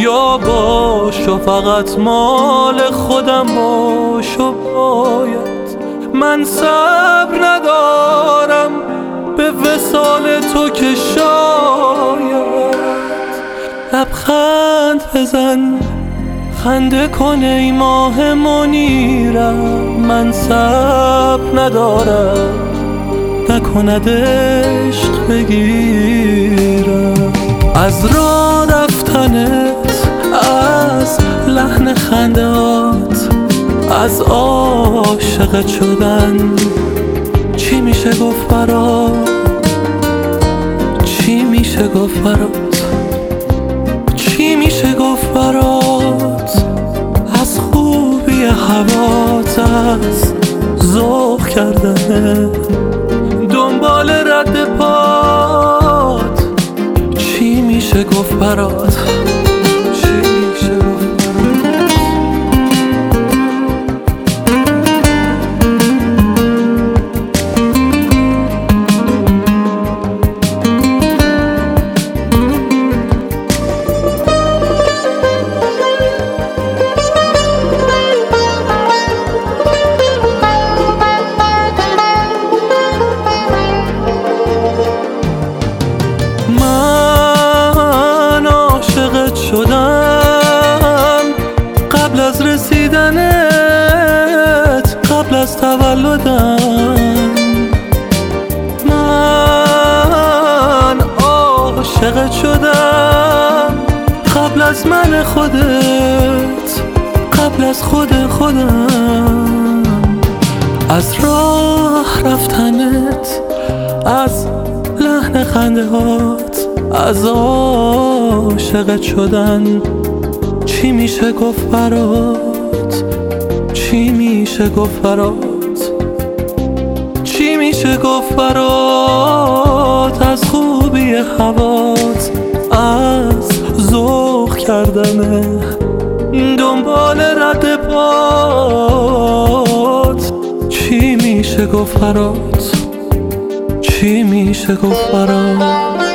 یا باش و فقط مال خودم باش و باید من صبر ندارم به وصال تو که شاید لبخند بزن خنده کن ای ماه منیرم من صبر ندارم نکند عشق بگیرم از راه رفتنت از لحن خندهات از عاشقت شدن چی میشه گفت برات چی میشه گفت برات چی میشه گفت برات از خوبی هوات از ذوق کردنه دنبال رد پات چی میشه گفت برات چی میشه گفت شدم قبل از رسیدنت قبل از تولدم من عاشقت شدم قبل از من خودت قبل از خودم از راه رفتنت از لحن خنده هات از عاشقت شدن چی میشه گفت برات چی میشه گفت برات چی میشه گفت برات از خوبی هوات از ذوق کردنه دنبال رد پات چی میشه گفت برات چی میشه گفت برات